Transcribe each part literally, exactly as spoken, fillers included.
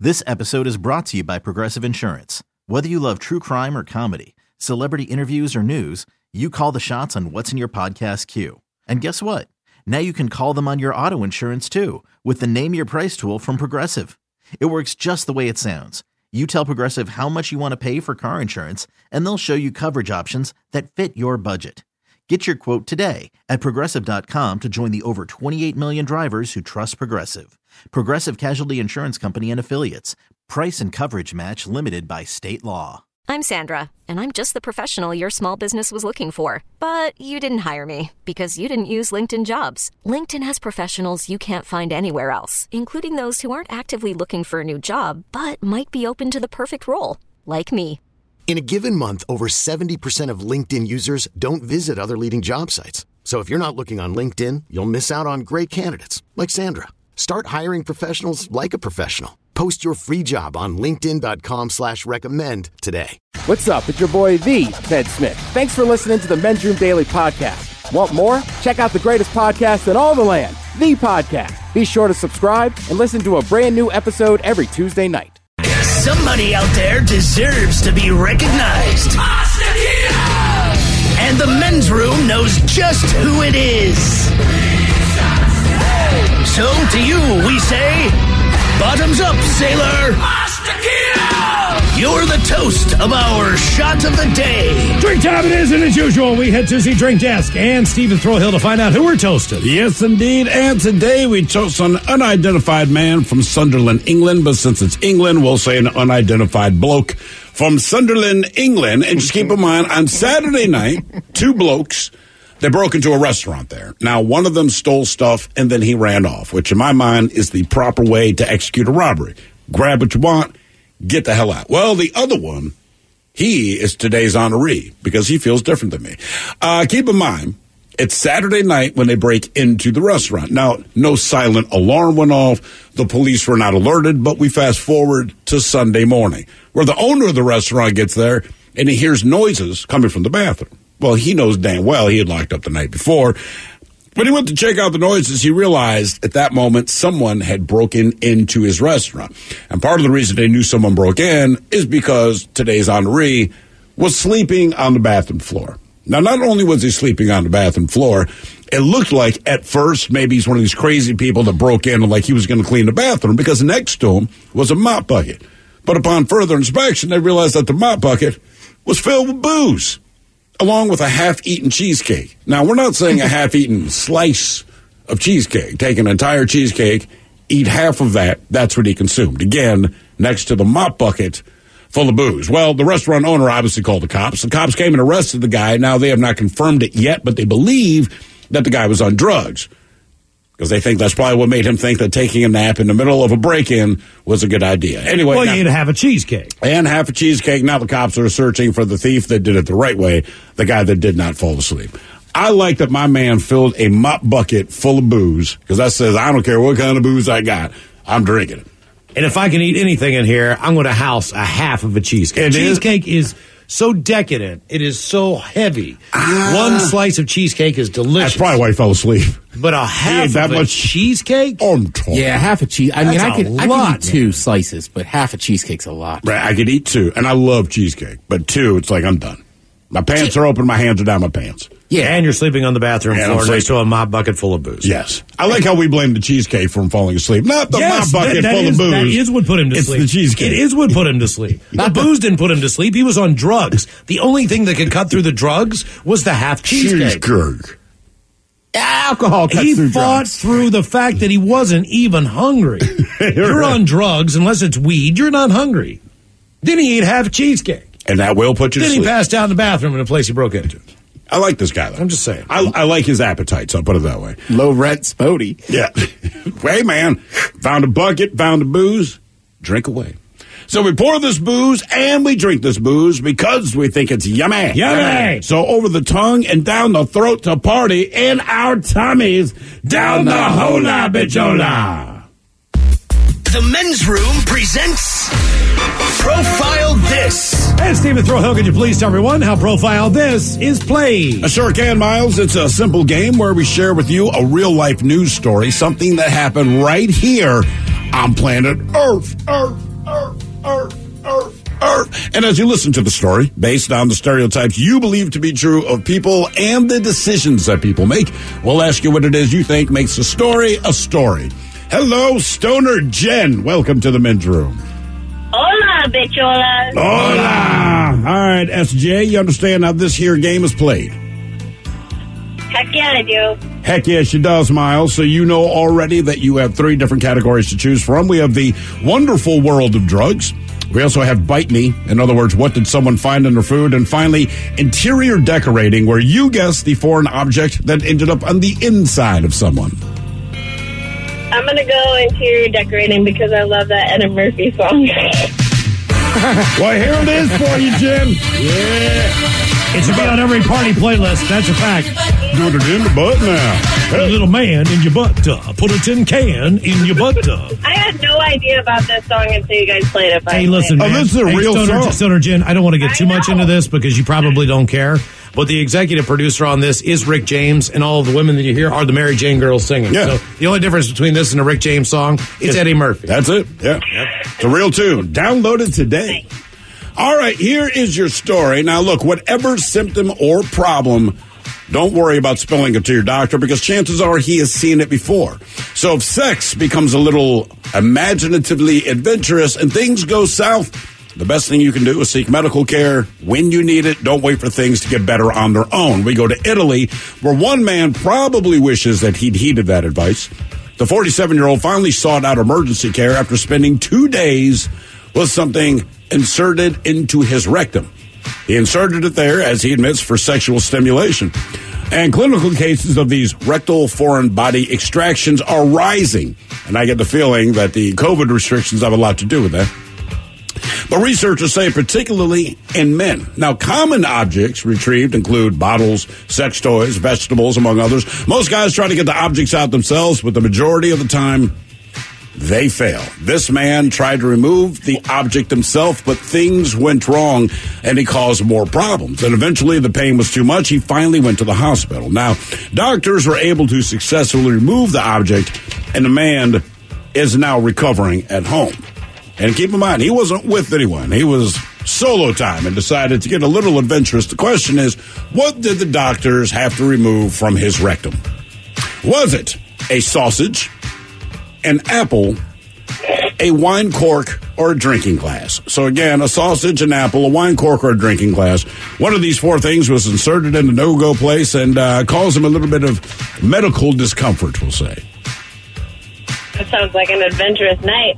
This episode is brought to you by Progressive Insurance. Whether you love true crime or comedy, celebrity interviews or news, you call the shots on what's in your podcast queue. And guess what? Now you can call them on your auto insurance too with the Name Your Price tool from Progressive. It works just the way it sounds. You tell Progressive how much you want to pay for car insurance, and they'll show you coverage options that fit your budget. Get your quote today at Progressive dot com to join the over twenty-eight million drivers who trust Progressive. Progressive Casualty Insurance Company and Affiliates. Price and coverage match limited by state law. I'm Sandra, and I'm just the professional your small business was looking for. But you didn't hire me because you didn't use LinkedIn Jobs. LinkedIn has professionals you can't find anywhere else, including those who aren't actively looking for a new job, but might be open to the perfect role, like me. In a given month, over seventy percent of LinkedIn users don't visit other leading job sites. So if you're not looking on LinkedIn, you'll miss out on great candidates like Sandra. Start hiring professionals like a professional. Post your free job on linkedin dot com slash recommend today. What's up? It's your boy, The Ted Smith. Thanks for listening to the Men's Room Daily Podcast. Want more? Check out the greatest podcast in all the land, The Podcast. Be sure to subscribe and listen to a brand new episode every Tuesday night. Somebody out there deserves to be recognized. And the Men's Room knows just who it is. So to you we say, bottoms up, sailor. You're the toast of our shot of the day. Drink time it is, and as usual, we head to the drink desk and Stephen Throwhill to find out who we're toasting. Yes, indeed. And today we toast an unidentified man from Sunderland, England. But since it's England, we'll say an unidentified bloke from Sunderland, England. And just keep in mind, on Saturday night, two blokes, they broke into a restaurant there. Now, one of them stole stuff, and then he ran off, which in my mind is the proper way to execute a robbery. Grab what you want, get the hell out. Well, the other one, he is today's honoree because he feels different than me. Uh, keep in mind, it's Saturday night when they break into the restaurant. Now, no silent alarm went off. The police were not alerted, but we fast forward to Sunday morning where the owner of the restaurant gets there and he hears noises coming from the bathroom. Well, he knows damn well he had locked up the night before. When he went to check out the noises, he realized at that moment someone had broken into his restaurant. And part of the reason they knew someone broke in is because today's honoree was sleeping on the bathroom floor. Now, not only was he sleeping on the bathroom floor, it looked like at first maybe he's one of these crazy people that broke in and like he was going to clean the bathroom because next to him was a mop bucket. But upon further inspection, they realized that the mop bucket was filled with booze, along with a half-eaten cheesecake. Now, we're not saying a half-eaten slice of cheesecake. Take an entire cheesecake, eat half of that. That's what he consumed. Again, next to the mop bucket full of booze. Well, the restaurant owner obviously called the cops. The cops came and arrested the guy. Now, they have not confirmed it yet, but they believe that the guy was on drugs because they think that's probably what made him think that taking a nap in the middle of a break-in was a good idea. Anyway, well, now, you'd have a cheesecake. And half a cheesecake. Now the cops are searching for the thief that did it the right way, the guy that did not fall asleep. I like that my man filled a mop bucket full of booze because that says, I don't care what kind of booze I got, I'm drinking it. And if I can eat anything in here, I'm going to house a half of a cheesecake. It cheesecake is... is so decadent. It is so heavy. Ah. One slice of cheesecake is delicious. That's probably why he fell asleep. But a half that of much a cheesecake? On top. Yeah, half a cheese. I That's mean, I could, a I lot, could eat two slices, but half a cheesecake's a lot. Right, I could eat two, and I love cheesecake. But two, it's like I'm done. My pants are open, my hands are down my pants. Yeah, and you're sleeping on the bathroom and floor next to a mop bucket full of booze. Yes. I like how we blame the cheesecake for him falling asleep. Not the yes, mop bucket that, that full is, of booze. That is what put him to it's sleep. It's the cheesecake. It is what put him to sleep. The booze didn't put him to sleep. He was on drugs. The only thing that could cut through the drugs was the half cheesecake. Cheesecake. Alcohol cuts he through fought drugs. through the fact that he wasn't even hungry. You're right. on drugs, unless it's weed, you're not hungry. Then he ate half a cheesecake. And that will put you then to sleep. sleep. Then he passed out in the bathroom in a place he broke into. I like this guy, though. I'm just saying. I, I like his appetite, so I'll put it that way. Low rent Spody. Yeah. Hey, man, found a bucket, found a booze, drink away. So we pour this booze and we drink this booze because we think it's yummy. Yummy. So over the tongue and down the throat to party in our tummies, down the hola bichola. The Men's Room presents Profile This. And Stephen Throwhill, could you please tell everyone how Profile This is played? I sure can, Miles. It's a simple game where we share with you a real-life news story, something that happened right here on planet Earth. Earth. And as you listen to the story, based on the stereotypes you believe to be true of people and the decisions that people make, we'll ask you what it is you think makes a story a story. Hello, Stoner Jen. Welcome to the men's room. Hola, bicholas. Hola. All right, S J, you understand how this here game is played? Heck yeah, I do. Heck yes, she does, Miles. So you know already that you have three different categories to choose from. We have the wonderful world of drugs. We also have Bite Me. In other words, what did someone find in their food? And finally, interior decorating, where you guess the foreign object that ended up on the inside of someone. I'm going to go interior decorating because I love that Eddie Murphy song. Well, here it is for you, Jen. Yeah. It should be on every party playlist. That's a fact. Doing it in the butt now. Put a little man in your butt tub. Put a tin can in your butt tub. I had no idea about this song until you guys played it. Hey, listen, man. Oh, this is a hey, real Stoner, song. Stoner Jen, I don't want to get I too much know. into this because you probably don't care. But the executive producer on this is Rick James, and all of the women that you hear are the Mary Jane girls singing. Yeah. So the only difference between this and a Rick James song is Eddie Murphy. That's it. Yeah. It's a real tune. Download it today. All right, here is your story. Now, look, whatever symptom or problem, don't worry about spilling it to your doctor because chances are he has seen it before. So if sex becomes a little imaginatively adventurous and things go south, the best thing you can do is seek medical care when you need it. Don't wait for things to get better on their own. We go to Italy, where one man probably wishes that he'd heeded that advice. The forty-seven-year-old finally sought out emergency care after spending two days with something inserted into his rectum. He inserted it there, as he admits, for sexual stimulation. And clinical cases of these rectal foreign body extractions are rising. And I get the feeling that the COVID restrictions have a lot to do with that. But researchers say particularly in men. Now, common objects retrieved include bottles, sex toys, vegetables, among others. Most guys try to get the objects out themselves, but the majority of the time, they fail. This man tried to remove the object himself, but things went wrong, and he caused more problems. And eventually, the pain was too much. He finally went to the hospital. Now, doctors were able to successfully remove the object, and the man is now recovering at home. And keep in mind, he wasn't with anyone. He was solo time and decided to get a little adventurous. The question is, what did the doctors have to remove from his rectum? Was it a sausage, an apple, a wine cork, or a drinking glass? So again, a sausage, an apple, a wine cork, or a drinking glass. One of these four things was inserted in the no-go place and uh, caused him a little bit of medical discomfort, we'll say. That sounds like an adventurous night.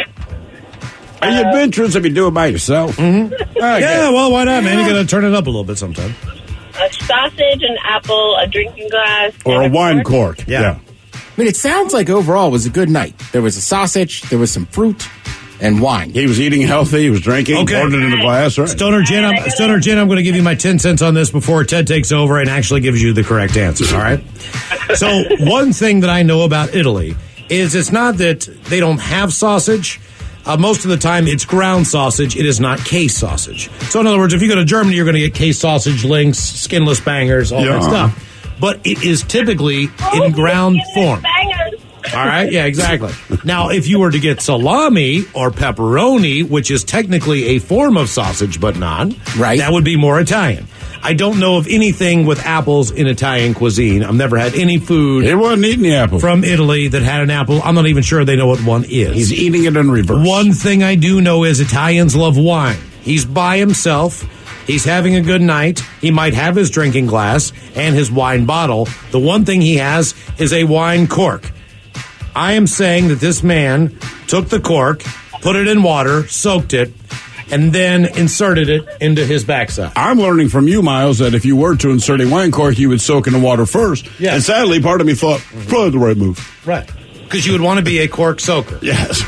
Are you adventurous if you do it by yourself? Mm-hmm. Yeah, well, why not, man? You got to turn it up a little bit sometime. A sausage, an apple, a drinking glass. Or a and wine cork. cork. Yeah. yeah. I mean, it sounds like overall it was a good night. There was a sausage, there was some fruit, and wine. He was eating healthy. He was drinking. Okay. Poured it in a glass. Right. Stoner Jen, I'm, Stoner Jen, I'm going to give you my ten cents on this before Ted takes over and actually gives you the correct answer, all right? So one thing that I know about Italy is it's not that they don't have sausage. Uh, most of the time, it's ground sausage. It is not case sausage. So in other words, if you go to Germany, you're going to get case sausage, links, skinless bangers, all Yeah. that stuff. But it is typically in ground form. All right, yeah, exactly. Now, if you were to get salami or pepperoni, which is technically a form of sausage but not, Right. that would be more Italian. I don't know of anything with apples in Italian cuisine. I've never had any food He wasn't eating the apple. from Italy that had an apple. I'm not even sure they know what one is. He's eating it in reverse. One thing I do know is Italians love wine. He's by himself. He's having a good night. He might have his drinking glass and his wine bottle. The one thing he has is a wine cork. I am saying that this man took the cork, put it in water, soaked it, and then inserted it into his backside. I'm learning from you, Miles, that if you were to insert a wine cork, you would soak in the water first. Yes. And sadly, part of me thought, probably the right move. Right. Because you would want to be a cork soaker. Yes.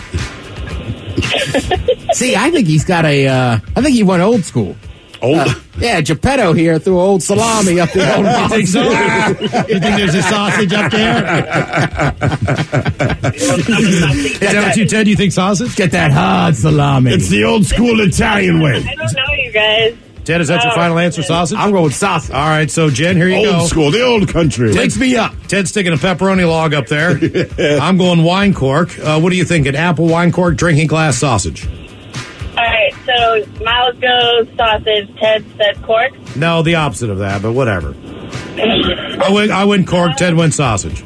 See, I think he's got a, uh, I think he went old school. Old. Uh, yeah, Geppetto here threw old salami up the old You think so? You think there's a sausage up there? Is that what you, Ted? You think sausage? Get that hard salami. It's the old school Italian way. I don't know, you guys. Ted, is that your Oh. final answer, sausage? I'm going with sausage. All right, so Jen, here you go. Old school, the old country. Takes me up. Ted's sticking a pepperoni log up there. I'm going wine cork. Uh, what do you think? An apple wine cork, drinking glass, sausage? All right, so Miles goes sausage, Ted said cork. No, the opposite of that, but whatever. I went, I went cork, Ted went sausage.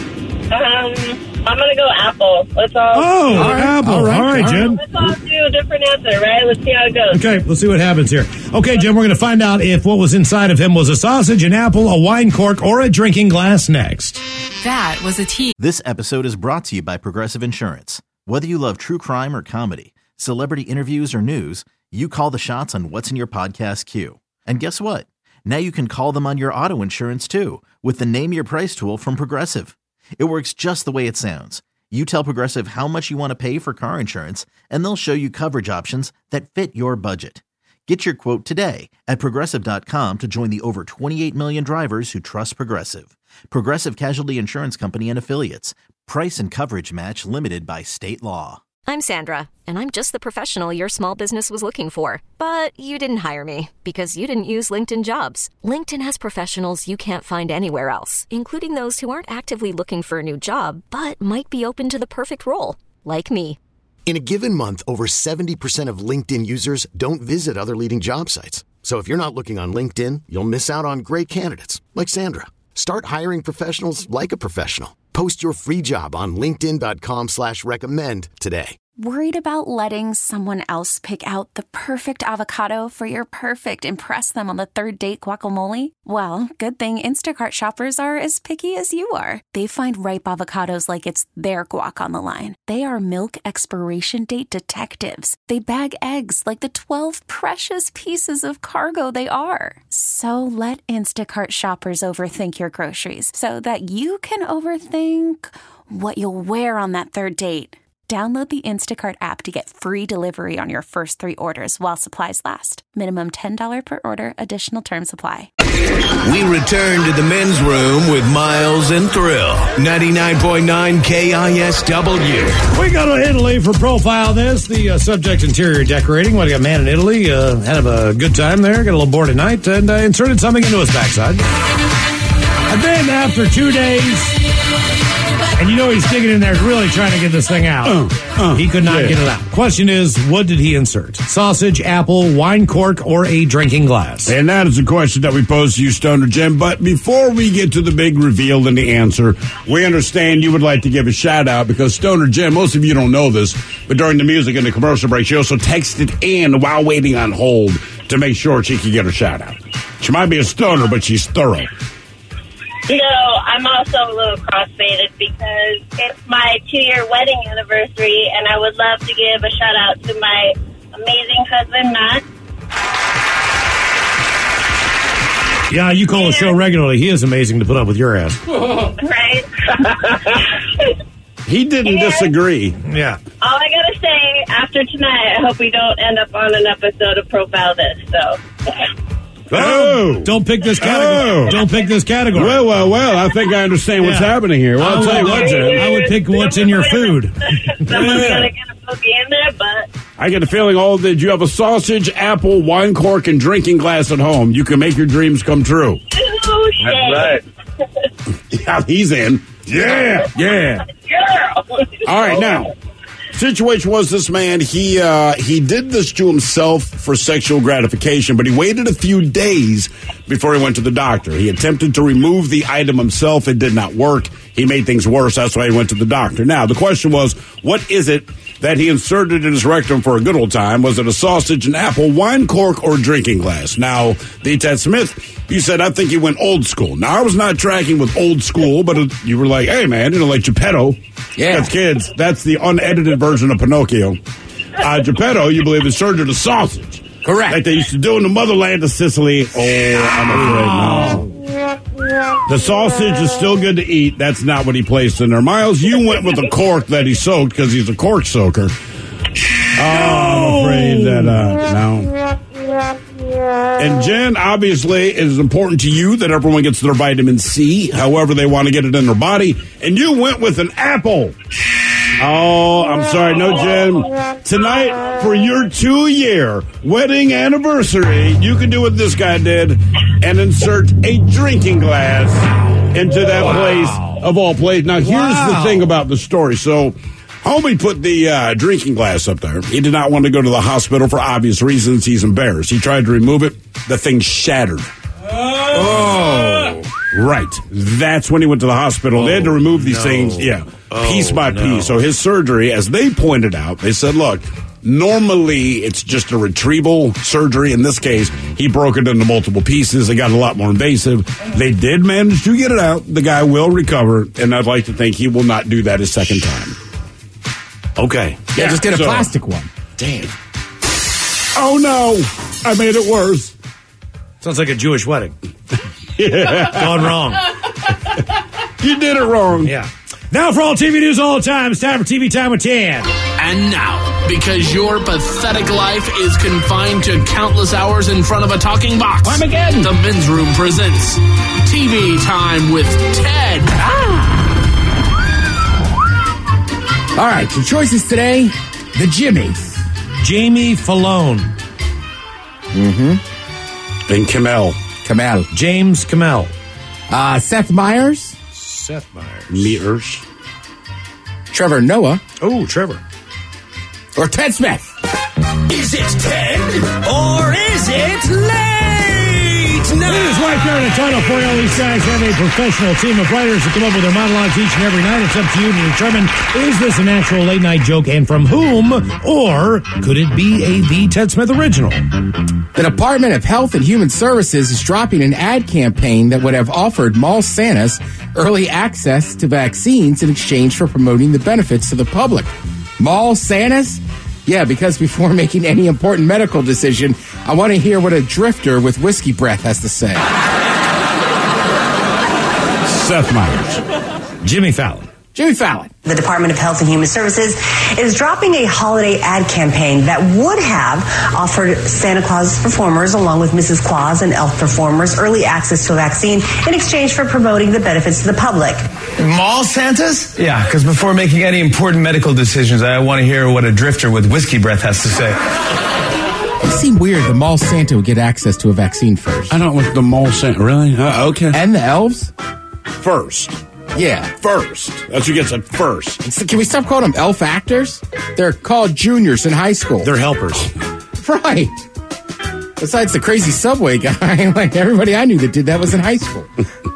Um, I'm going to go apple. Let's all... Oh, all right, apple. All right, all right, Jim. Let's all do a different answer, right? Let's see how it goes. Okay, let's see what happens here. Okay, Jim, we're going to find out if what was inside of him was a sausage, an apple, a wine cork, or a drinking glass next. That was a T. This episode is brought to you by Progressive Insurance. Whether you love true crime or comedy, celebrity interviews or news, you call the shots on what's in your podcast queue. And guess what? Now you can call them on your auto insurance too with the Name Your Price tool from Progressive. It works just the way it sounds. You tell Progressive how much you want to pay for car insurance, and they'll show you coverage options that fit your budget. Get your quote today at Progressive dot com to join the over twenty-eight million drivers who trust Progressive. Progressive Casualty Insurance Company and Affiliates. Price and coverage match limited by state law. I'm Sandra, and I'm just the professional your small business was looking for. But you didn't hire me because you didn't use LinkedIn Jobs. LinkedIn has professionals you can't find anywhere else, including those who aren't actively looking for a new job, but might be open to the perfect role, like me. In a given month, over seventy percent of LinkedIn users don't visit other leading job sites. So if you're not looking on LinkedIn, you'll miss out on great candidates like Sandra. Start hiring professionals like a professional. Post your free job on linkedin dot com slash recommend today. Worried about letting someone else pick out the perfect avocado for your perfect impress them on the third date guacamole? Well, good thing Instacart shoppers are as picky as you are. They find ripe avocados like it's their guac on the line. They are milk expiration date detectives. They bag eggs like the twelve precious pieces of cargo they are. So let Instacart shoppers overthink your groceries so that you can overthink what you'll wear on that third date. Download the Instacart app to get free delivery on your first three orders while supplies last. Minimum ten dollars per order. Additional terms apply. We return to the men's room with Miles and Thrill. ninety-nine point nine K I S W. We go to Italy for Profile This. The uh, subject, interior decorating. What, a man in Italy uh, had a good time there, got a little bored at night, and uh, inserted something into his backside. And then after two days... And you know he's digging in there really trying to get this thing out. Uh, uh, he could not yeah. get it out. Question is, what did he insert? Sausage, apple, wine cork, or a drinking glass? And that is a question that we pose to you, Stoner Jim. But before we get to the big reveal and the answer, we understand you would like to give a shout-out because Stoner Jim, most of you don't know this, but during the music and the commercial break, she also texted in while waiting on hold to make sure she could get her shout-out. She might be a stoner, but she's thorough. You know, I'm also a little cross-faded because it's my two-year wedding anniversary, and I would love to give a shout-out to my amazing husband, Matt. Yeah, you call yeah. the show regularly. He is amazing to put up with your ass. Right? He didn't and disagree. Yeah. All I got to say, after tonight, I hope we don't end up on an episode of Profile This, so... Oh, don't pick this category. Oh. Don't pick this category. Well, well, well, I think I understand what's yeah. happening here. Well, I'll tell you what, Jim. I would pick what's in your food. Someone's going to get a pokey in there, but... I get a feeling all that you have a sausage, apple, wine cork, and drinking glass at home. You can make your dreams come true. Oh, shit. That's right. Yeah, he's in. Yeah, yeah. Girl. All right, now... Situation was this man, he uh, he did this to himself for sexual gratification, but he waited a few days before he went to the doctor. He attempted to remove the item himself. It did not work. He made things worse. That's why he went to the doctor. Now, the question was, what is it that he inserted in his rectum for a good old time? Was it a sausage, an apple, wine cork, or drinking glass? Now, the Ted Smith, you said, I think he went old school. Now, I was not tracking with old school, but it, you were like, hey, man, you know, like Geppetto. Yeah. That's kids. That's the unedited version of Pinocchio. Uh, Geppetto, you believe, inserted a sausage. Correct. Like they used to do in the motherland of Sicily. Oh, I'm afraid no. The sausage is still good to eat. That's not what he placed in there. Miles, you went with a cork that he soaked because he's a cork soaker. Oh, I'm afraid that, uh, no. And Jen, obviously, it is important to you that everyone gets their vitamin C, however they want to get it in their body. And you went with an apple. Oh, I'm sorry. No, Jen. Tonight, for your two-year wedding anniversary, you can do what this guy did and insert a drinking glass into that wow. place of all places. Now, here's wow. the thing about the story. So, Homie put the uh, drinking glass up there. He did not want to go to the hospital for obvious reasons. He's embarrassed. He tried to remove it. The thing shattered. Oh. Right. That's when he went to the hospital. Oh, they had to remove these no. things, yeah, oh, piece by no. piece. So his surgery, as they pointed out, they said, look, normally it's just a retrieval surgery. In this case, he broke it into multiple pieces. It got a lot more invasive. They did manage to get it out. The guy will recover, and I'd like to think he will not do that a second time. Okay. Yeah, yeah just get a so, plastic one. Damn. Oh, no. I made it worse. Sounds like a Jewish wedding. Yeah. Gone wrong. You did it wrong. Yeah. Now for all T V news all the time, it's time for T V Time with Tan. And now, because your pathetic life is confined to countless hours in front of a talking box, I'm again. The Men's Room presents T V Time with Ted. Ah. All right, your choices today, the Jimmies. Jamie Falone. Mm-hmm. And Kamel. Kamel. James Kamel. Uh, Seth Meyers. Seth Meyers. Meters. Trevor Noah. Oh, Trevor. Or Ted Smith. Is it Ted or is it late? Now. It is right there in the title for you. All these guys have a professional team of writers that come up with their monologues each and every night. It's up to you to determine, is this a natural late night joke and from whom? Or could it be a The Ted Smith original? The Department of Health and Human Services is dropping an ad campaign that would have offered mall Santas early access to vaccines in exchange for promoting the benefits to the public. Mall Santas? Yeah, because before making any important medical decision, I want to hear what a drifter with whiskey breath has to say. Seth Meyers. Jimmy Fallon. Jimmy Fallon. The Department of Health and Human Services is dropping a holiday ad campaign that would have offered Santa Claus performers, along with Missus Claus and elf performers, early access to a vaccine in exchange for promoting the benefits to the public. Mall Santas? Yeah, because before making any important medical decisions, I want to hear what a drifter with whiskey breath has to say. It seemed weird the mall Santa would get access to a vaccine first. I don't want the mall Santa. Really? Uh, okay. And the elves? First. Yeah. First. That's who gets it first. So can we stop calling them elf actors? They're called juniors in high school. They're helpers. Right. Besides the crazy subway guy, like everybody I knew that did that was in high school.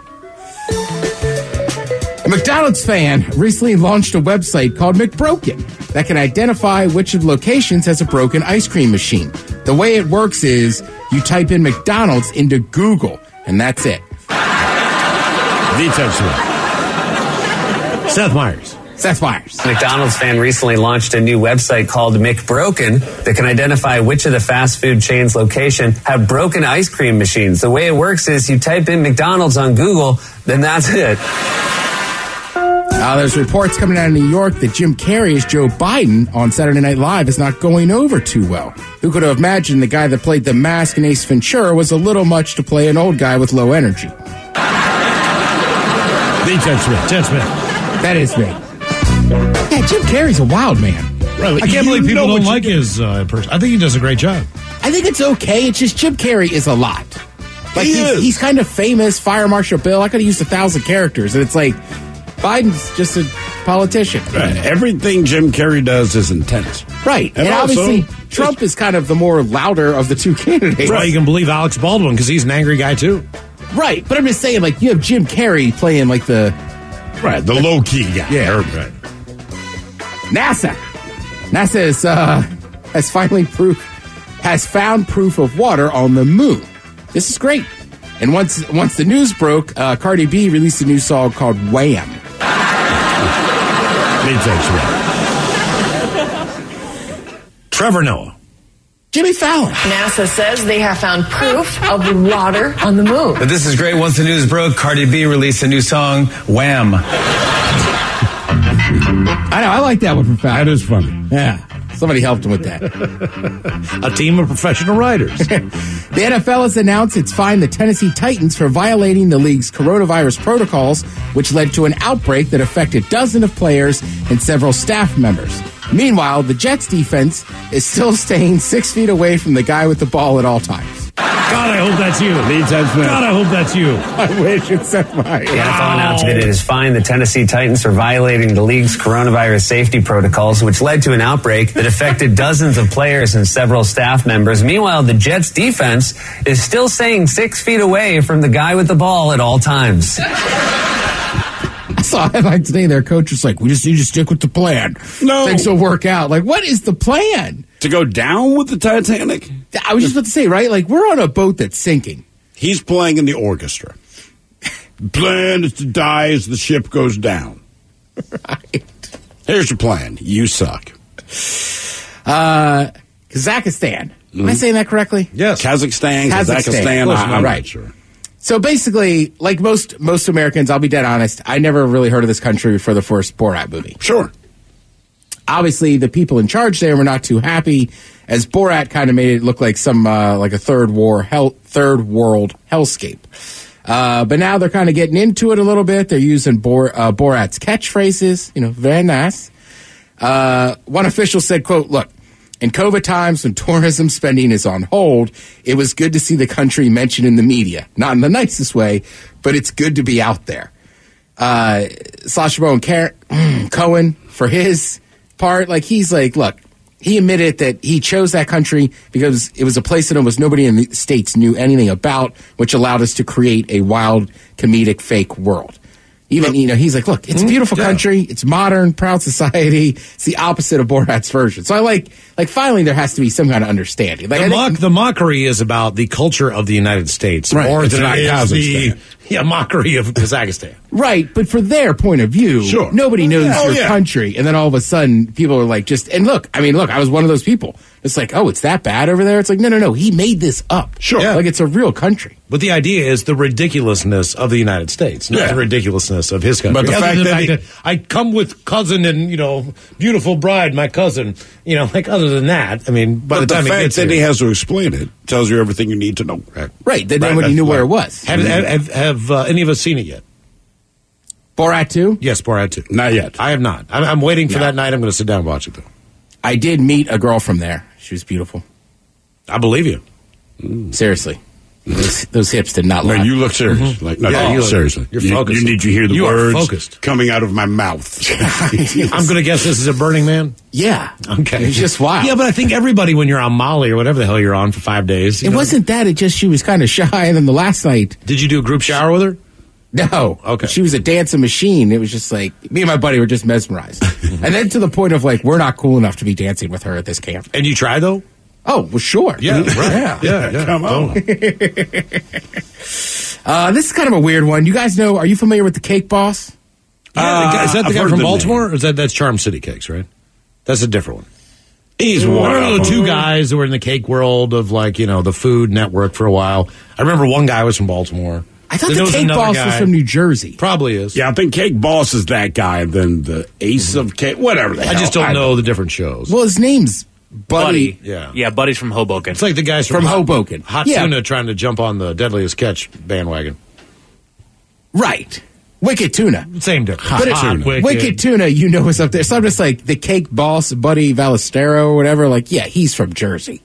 A McDonald's fan recently launched a website called McBroken that can identify which of the locations has a broken ice cream machine. The way it works is you type in McDonald's into Google, and that's it. The Ted Smith. Seth Meyers. Seth Meyers. McDonald's fan recently launched a new website called McBroken that can identify which of the fast food chain's location have broken ice cream machines. The way it works is you type in McDonald's on Google, then that's it. Uh, there's reports coming out of New York that Jim Carrey as Joe Biden on Saturday Night Live is not going over too well. Who could have imagined the guy that played the Mask in Ace Ventura was a little much to play an old guy with low energy? The Ted Smith. Ted Smith. That is me. Yeah, Jim Carrey's a wild man. Right, I can't believe people don't like his uh, person. I think he does a great job. I think it's okay. It's just Jim Carrey is a lot. Like he he's, is. he's kind of famous, Fire Marshal Bill. I could have used a thousand characters, and it's like Biden's just a politician. Right. Everything Jim Carrey does is intense. Right. And, And obviously, also, Trump is kind of the more louder of the two candidates. Well, you can believe Alex Baldwin because he's an angry guy, too. Right. But I'm just saying, like, you have Jim Carrey playing, like, the... Right, the low-key guy. Yeah. Right. NASA. NASA is, uh, has finally proof, has found proof of water on the moon. This is great. And once once the news broke, uh, Cardi B released a new song called Wham. Trevor Noah. Jimmy Fallon. NASA says they have found proof of water on the moon. But this is great. Once the news broke, Cardi B released a new song, Wham. I know, I like that one from Fallon. That is funny. Yeah. Somebody helped him with that. A team of professional writers. The N F L has announced it's fined the Tennessee Titans for violating the league's coronavirus protocols, which led to an outbreak that affected dozens of players and several staff members. Meanwhile, the Jets defense is still staying six feet away from the guy with the ball at all times. God, God, I hope that's you. Lee Ted Smith. God, I hope that's you. I wish it said mine. The N F L announced that it has fined the Tennessee Titans for violating the league's coronavirus safety protocols, which led to an outbreak that affected dozens of players and several staff members. Meanwhile, the Jets defense is still staying six feet away from the guy with the ball at all times. I saw a headline today. Their coach was like, we just need to stick with the plan. No. Things will work out. Like, what is the plan? To go down with the Titanic? I was just about to say, right? Like, we're on a boat that's sinking. He's playing in the orchestra. The plan is to die as the ship goes down. Right. Here's your plan. You suck. Uh, Kazakhstan. Mm-hmm. Am I saying that correctly? Yes. Kazakhstan, Kazakhstan. Kazakhstan I'm I'm right. Sure. So basically, like most most Americans, I'll be dead honest, I never really heard of this country before the first Borat movie. Sure. Obviously, the people in charge there were not too happy, as Borat kind of made it look like some uh, like a third war hell, third world hellscape. Uh, but now they're kind of getting into it a little bit. They're using Bor- uh, Borat's catchphrases. You know, very nice. Uh, one official said, "Quote: Look, in COVID times when tourism spending is on hold, it was good to see the country mentioned in the media. Not in the nicest way, but it's good to be out there." Uh, Sacha Baron Cohen, for his part, like he's like, look, he admitted that he chose that country because it was a place that almost nobody in the States knew anything about, which allowed us to create a wild, comedic, fake world. Even, you know, he's like, look, it's a beautiful yeah. country. It's modern, proud society. It's the opposite of Borat's version. So I like, like, finally there has to be some kind of understanding. Like, the, I mock, think, the mockery is about the culture of the United States right. more It's than not it is Kazakhstan. the yeah, mockery of Kazakhstan. Right, but for their point of view, sure. nobody knows oh, your yeah. country. And then all of a sudden, people are like, just, and look, I mean, look, I was one of those people. It's like, oh, it's that bad over there? It's like, no, no, no, he made this up. Sure. Yeah. Like, it's a real country. But the idea is the ridiculousness of the United States, not yeah. the ridiculousness of his country. But the Other fact, than that, the he, fact that I come with cousin and, you know, beautiful bride, my cousin, you know, like other than that, I mean, by but the the time fact it gets that here, he has to explain it tells you everything you need to know. Right. Right, then right. when you knew where it was. Have, have, have, have uh, any of us seen it yet? Borat two? Yes, Borat two. Not yet. I have not. I'm, I'm waiting for No. that night. I'm going to sit down and watch it, though. I did meet a girl from there. She was beautiful. I believe you. Mm. Seriously. Those, those hips did not lie. Man, you look serious. Mm-hmm. Like, no, Yeah, no, you look- seriously. you're You- focused. You, need to hear the You are words focused. coming out of my mouth. I'm going to guess this is a Burning Man. Yeah. Okay. It's just wild. Yeah, but I think everybody, when you're on Molly or whatever the hell you're on for five days. you It know- wasn't that. It just, she was kind of shy. And then the last night, Did you do a group shower with her? no. Okay. She was a dancing machine. It was just like, me and my buddy were just mesmerized. And then to the point of like, we're not cool enough to be dancing with her at this camp. And you try, though? Oh, well, sure. Yeah, right. Yeah. Yeah, yeah. Come on. Uh, this is kind of a weird one. You guys know, are you familiar with the Cake Boss? Yeah, the guy- is that the I've guy heard from the Baltimore? name. Or is that that's Charm City Cakes, right? That's a different one. He's I one remember of the two them. guys who were in the cake world of like, you know, the Food Network for a while. I remember one guy was from Baltimore. I thought Then there the was Cake another Boss guy- was from New Jersey. Probably is. Yeah, I think Cake Boss is that guy, and then the Ace of Cake, whatever the I hell. just don't know the different shows. Well, his name's Buddy. Buddy. Yeah. Yeah, Buddy's from Hoboken. It's like the guys from, From Hot- Hoboken. Hot Yeah. Tuna trying to jump on the Deadliest Catch bandwagon. Right. Wicked Tuna. Same difference. But it's Hot, Wicked. Wicked. Tuna, you know, is up there. So I'm just like the Cake Boss, Buddy Valestero, or whatever. Like, yeah, he's from Jersey.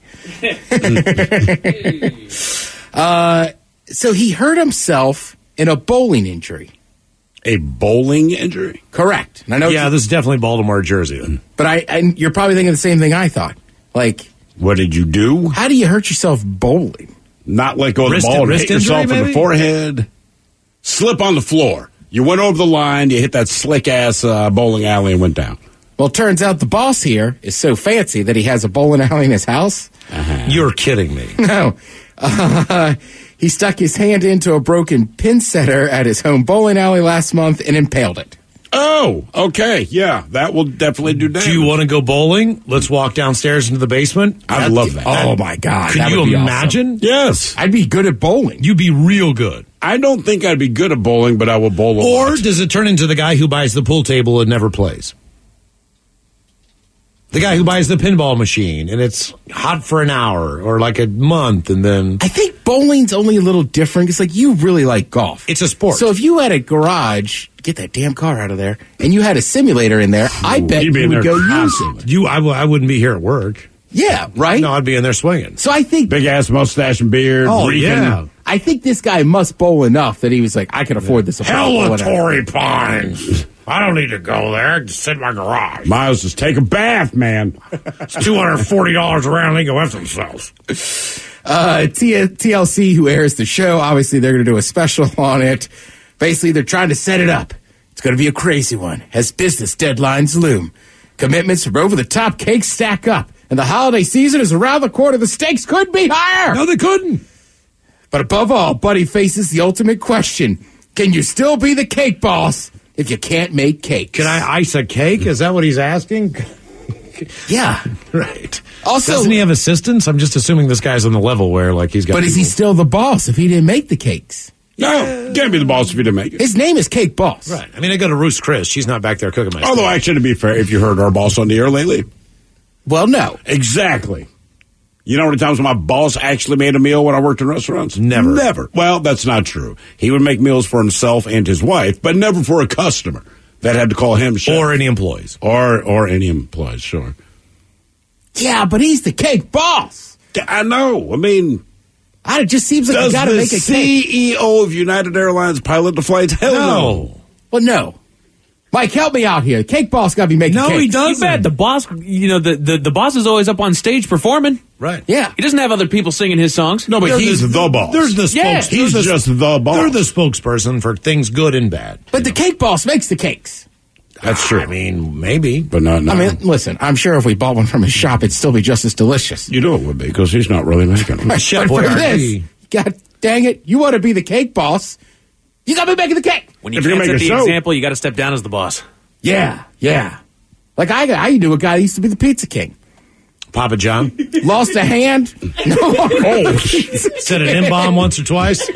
uh, so he hurt himself in a bowling injury. A bowling injury? Correct. And I know, Yeah, this is definitely Baltimore, Jersey. Then. but I, and you're probably thinking the same thing I thought. Like, What did you do? how do you hurt yourself bowling? Not let go of the Wrist- ball and wrist hit yourself injury, in the maybe? forehead. Slip on the floor. You went over the line, you hit that slick ass uh, bowling alley and went down. Well, it turns out the boss here is so fancy that he has a bowling alley in his house. You're kidding me. No. Uh, he stuck his hand into a broken pin setter at his home bowling alley last month and impaled it. Oh, okay. Yeah, that will definitely do damage. Do you want to go bowling? Let's walk downstairs into the basement. I love that. Oh, my God. Could that you would be awesome. imagine? Yes. I'd be good at bowling. You'd be real good. I don't think I'd be good at bowling, but I will bowl a Or lot. does it turn into the guy who buys the pool table and never plays? The guy who buys the pinball machine and it's hot for an hour or like a month and then I think bowling's only a little different. It's like you really like golf. it's a sport. So if you had a garage, get that damn car out of there, and you had a simulator in there, I bet you'd be you in would there go use constantly. it. you, I, w- I wouldn't be here at work. Yeah, right? No, I'd be in there swinging. So I think... Big ass mustache and beard. Oh, reeking. yeah. I think this guy must bowl enough that he was like, I can afford this. Hella Torrey Pines. I don't need to go there. Just sit in my garage. Miles, just take a bath, man. It's two hundred forty dollars a round. They go F themselves. Uh, T- T L C, who airs the show, obviously they're going to do a special on it. Basically, they're trying to set it up. It's going to be a crazy one as business deadlines loom. Commitments from over-the-top cakes stack up, and the holiday season is around the corner. The stakes could be higher. No, they couldn't. But above all, Buddy faces the ultimate question. Can you still be the cake boss if you can't make cakes? Can I ice a cake? Is that what he's asking? Yeah. Right. Also, doesn't he have assistants? I'm just assuming this guy's on the level where, like, he's got... But people. Is he still the boss if he didn't make the cakes? No, can't be the boss if you didn't make it. His name is Cake Boss. Right. I mean, I go to Ruth's Chris. She's not back there cooking my Although, steak. actually, to be fair, if you heard our boss on the air lately... Well, no. Exactly. You know how many times my boss actually made a meal when I worked in restaurants? Never. Never. Well, that's not true. He would make meals for himself and his wife, but never for a customer that had to call him chef. Or any employees. Or or any employees, sure. Yeah, but he's the cake boss. I know. I mean... I, it just seems like you got to make a cake. Does the C E O of United Airlines pilot the flights? Hell no. no. Well, no. Mike, help me out here. Cake boss got to be making No, cakes. he doesn't. You bet. The boss, you know, the, the, the boss is always up on stage performing. Right. Yeah. He doesn't have other people singing his songs. No, but They're he's the, the boss. There's the spokes. Yeah. He's the, just the boss. They're the spokesperson for things good and bad. But the cake boss makes the cakes. That's true. I mean, maybe. But not now. I mean, listen, I'm sure if we bought one from his shop, it'd still be just as delicious. You know it would be, because he's not really making them. Chef But for Boyardee. this, God dang it, you want to be the cake boss, you got to be making the cake. When you If you're can't gonna set make the a show- example, you got to step down as the boss. Yeah, yeah. Like I, I knew a guy that used to be the pizza king. Papa John. Lost a hand. No. Oh, said an M-bomb once or twice.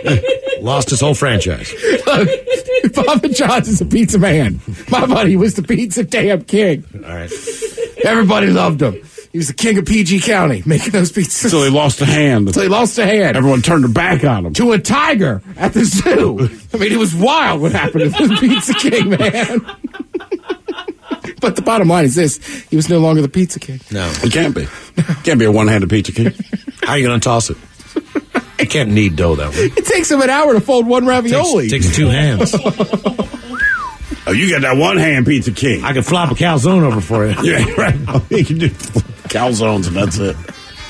Lost his whole franchise. Look, Papa John's is a pizza man. My buddy was the pizza damn king. All right. Everybody loved him. He was the king of P G County, making those pizzas. So he lost a hand. So he lost a hand. Everyone turned their back on him. To a tiger at the zoo. I mean, it was wild what happened to the Pizza King, man. But the bottom line is this. He was no longer the Pizza King. No. He can't be. Can't be a one-handed pizza king. How are you going to toss it? You can't knead dough that way. It takes him an hour to fold one ravioli. Takes, takes two hands. Oh, you got that one-hand pizza king. I can flop a calzone over for you. Yeah, right. You can do calzones and that's it.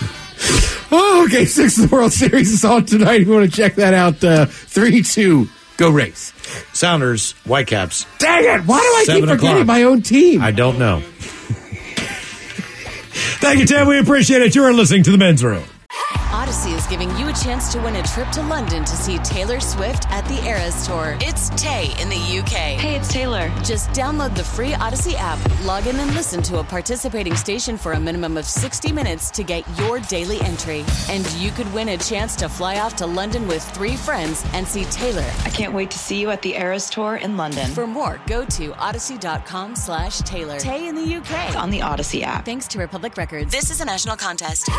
Oh, Game six of the World Series is on tonight. If you want to check that out, uh, three two, go Rays. Sounders, Whitecaps. Dang it! Why do I keep Seven forgetting o'clock. my own team? I don't know. Thank you, Tim. We appreciate it. You're listening to The Men's Room. Odyssey is giving you a chance to win a trip to London to see Taylor Swift at the Eras Tour. It's Tay in the U K. Hey, it's Taylor. Just download the free Odyssey app, log in and listen to a participating station for a minimum of sixty minutes to get your daily entry. And you could win a chance to fly off to London with three friends and see Taylor. I can't wait to see you at the Eras Tour in London. For more, go to odyssey.com slash Taylor. Tay in the U K. It's on the Odyssey app. Thanks to Republic Records. This is a national contest.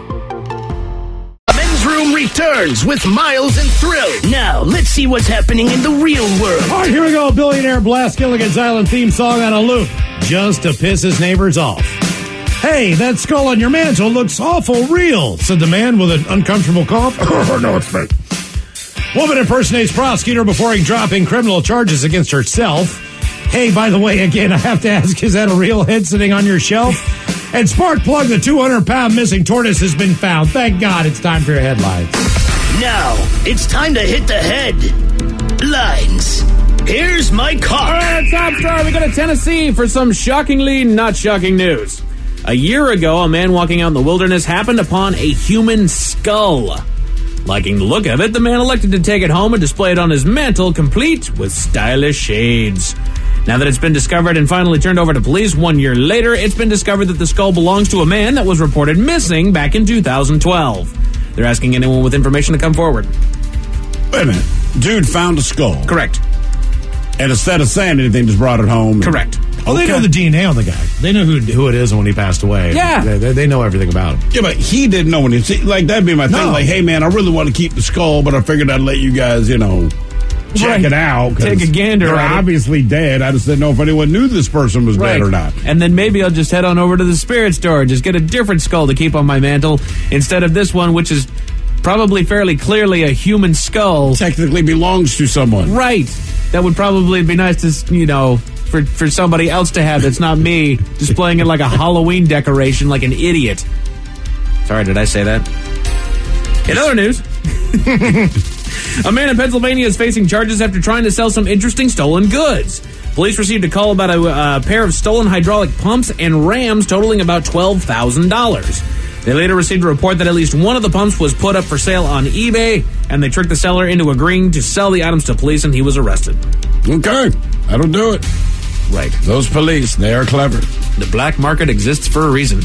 Men's Room returns with Miles and Thrill. Now, let's see what's happening in the real world. All right, here we go. Billionaire Blast Gilligan's Island theme song on a loop just to piss his neighbors off. Hey, that skull on your mantle looks awful real, said the man with an uncomfortable cough. Oh, no, it's fake. Woman impersonates prosecutor before dropping criminal charges against herself. Hey, by the way, again, I have to ask, is that a real head sitting on your shelf? And Spark Plug, the two hundred pound missing tortoise, has been found. Thank God it's time for your headlines. Now, it's time to hit the headlines. Here's my car. All right, top star, we go to Tennessee for some shockingly not shocking news. A year ago, a man walking out in the wilderness happened upon a human skull. Liking the look of it, the man elected to take it home and display it on his mantle, complete with stylish shades. Now that it's been discovered and finally turned over to police one year later, it's been discovered that the skull belongs to a man that was reported missing back in two thousand twelve. They're asking anyone with information to come forward. Wait a minute. Dude found a skull. Correct. And instead of saying anything, just brought it home. Correct. Oh, Okay. they know the D N A on the guy. They know who who it is and when he passed away. Yeah. They, they, they know everything about him. Yeah, but he didn't know when he... See, like, that'd be my thing. No. Like, hey, man, I really want to keep the skull, but I figured I'd let you guys, you know... check Right. it out. 'cause Take a gander They're at it. obviously dead. I just didn't know if anyone knew this person was Right. dead or not. And then maybe I'll just head on over to the spirit store, just get a different skull to keep on my mantle instead of this one, which is probably fairly clearly a human skull. Technically belongs to someone. Right. That would probably be nice to, you know, for, for somebody else to have that's not me, displaying it like a Halloween decoration like an idiot. Sorry, did I say that? In other news, a man in Pennsylvania is facing charges after trying to sell some interesting stolen goods. Police received a call about a uh, pair of stolen hydraulic pumps and rams totaling about twelve thousand dollars. They later received a report that at least one of the pumps was put up for sale on eBay, and they tricked the seller into agreeing to sell the items to police, and he was arrested. Okay, that'll do it. Right. Those police, they are clever. The black market exists for a reason.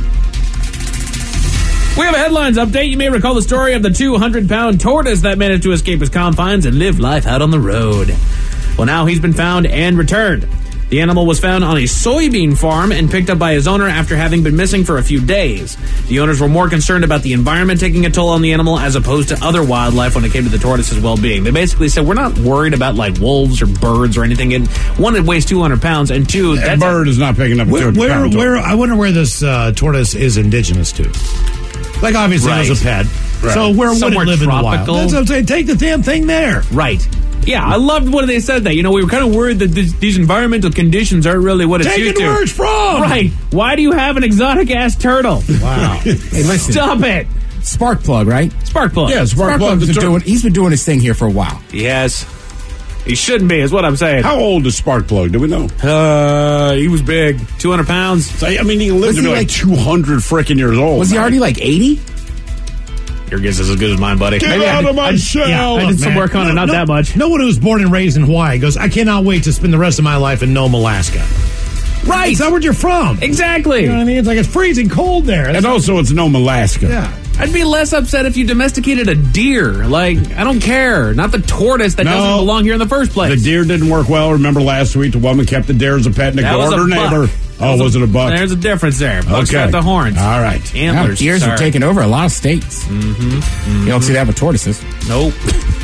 We have a headlines update. You may recall the story of the two hundred pound tortoise that managed to escape his confines and live life out on the road. Well, now he's been found and returned. The animal was found on a soybean farm and picked up by his owner after having been missing for a few days. The owners were more concerned about the environment taking a toll on the animal as opposed to other wildlife when it came to the tortoise's well-being. They basically said, we're not worried about like wolves or birds or anything. And one, it weighs two hundred pounds, and two, That that bird is not picking up Where, two hundred where, pounds. where, I wonder where this uh, tortoise is indigenous to. Like, obviously, Right. it was a pet. Right. So where Somewhere would it live tropical. in the wild? That's what I'm saying. Take the damn thing there. Right. Yeah, I loved when they said that. You know, we were kind of worried that this, these environmental conditions aren't really what it's Take used it to. where it's from. Right. Why do you have an exotic-ass turtle? Wow. Hey, listen. Stop it. Sparkplug, right? Sparkplug. Yeah, Sparkplug. Sparkplug's the been tur- doing, he's been doing his thing here for a while. Yes. He shouldn't be, is what I'm saying. How old is Sparkplug? Do we know? Uh, he was big. two hundred pounds. So, I mean, he lived Was to he be like, like- two hundred freaking years old. Was he man. already like eighty? Your guess is as good as mine, buddy. Get Maybe I out did- of my I, shell! Yeah, I did some Man, work on it, no- not no- that much. No one who was born and raised in Hawaii goes, I cannot wait to spend the rest of my life in Nome, Alaska. Right. It's not where you're from. Exactly. You know what I mean? It's like it's freezing cold there. And also, it's Nome, Alaska. Yeah. I'd be less upset if you domesticated a deer. Like, I don't care. Not the tortoise that No. doesn't belong here in the first The place. deer didn't work well. Remember last week, the woman kept the deer as a pet and That was ignored a her buck. neighbor. That Oh, was, it a buck? There's a difference there. Buck's Okay. got the horns. All right. Antlers. Deers Sorry. are taking over a lot of states. Mm-hmm. You don't see that with tortoises. Nope.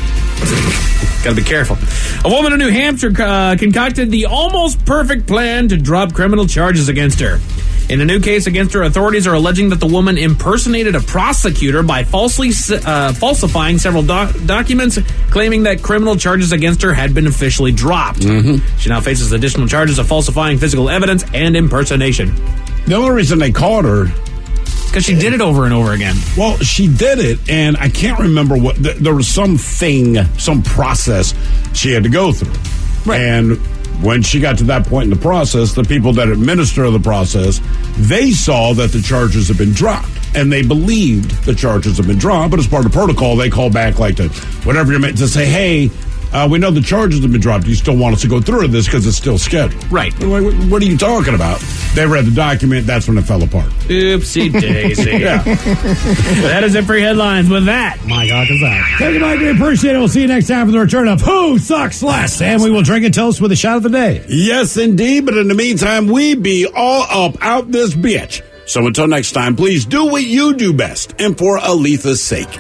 Gotta be careful. A woman in New Hampshire uh, concocted the almost perfect plan to drop criminal charges against her. In a new case against her, authorities are alleging that the woman impersonated a prosecutor by falsely uh, falsifying several doc- documents, claiming that criminal charges against her had been officially dropped. Mm-hmm. She now faces additional charges of falsifying physical evidence and impersonation. The only reason they caught her, Because she did it over and over again. well, she did it, and I can't remember what. Th- there was something, some process she had to go through. Right. And when she got to that point in the process, the people that administer the process, they saw that the charges had been dropped. And they believed the charges had been dropped, but as part of the protocol, they call back like to whatever you're meant to say, hey, uh, we know the charges have been dropped. Do you still want us to go through this because it's still scheduled? Right. What, what are you talking about? They read the document. That's when it fell apart. Oopsie daisy. Yeah. That is it for headlines. With that, Mike Akazak. Thank you, Mike. We appreciate it. We'll see you next time for the return of Who Sucks Less? And we will drink and toast with a shot of the day. Yes, indeed. But in the meantime, we be all up out this bitch. So until next time, please do what you do best. And for Aletha's sake,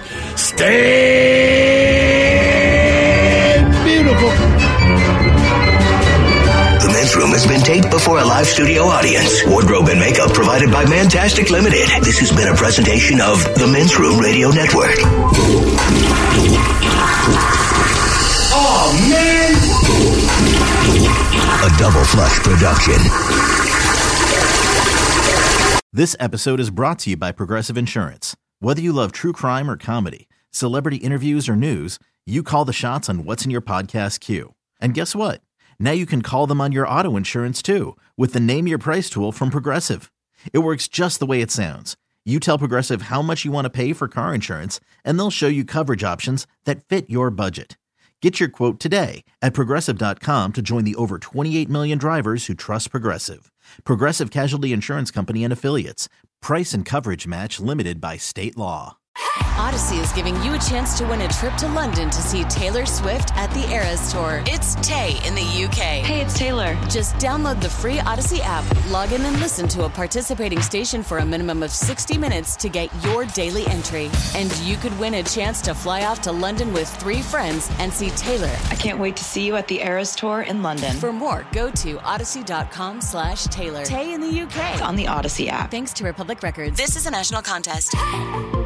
stay beautiful. The Men's Room has been taped before a live studio audience. Wardrobe and makeup provided by Mantastic Limited. This has been a presentation of the Men's Room Radio Network. Oh, man. A Double Flush production. This episode is brought to you by Progressive Insurance. Whether you love true crime or comedy, celebrity interviews or news, you call the shots on what's in your podcast queue. And guess what? Now you can call them on your auto insurance too with the Name Your Price tool from Progressive. It works just the way it sounds. You tell Progressive how much you want to pay for car insurance, and they'll show you coverage options that fit your budget. Get your quote today at Progressive dot com to join the over twenty-eight million drivers who trust Progressive. Progressive Casualty Insurance Company and Affiliates. Price and coverage match limited by state law. Odyssey is giving you a chance to win a trip to London to see Taylor Swift at the Eras Tour. It's Tay in the U K. Hey, it's Taylor. Just download the free Odyssey app, log in and listen to a participating station for a minimum of sixty minutes to get your daily entry. And you could win a chance to fly off to London with three friends and see Taylor. I can't wait to see you at the Eras Tour in London. For more, go to odyssey.com slash Taylor. Tay in the U K. On the Odyssey app. Thanks to Republic Records. This is a national contest.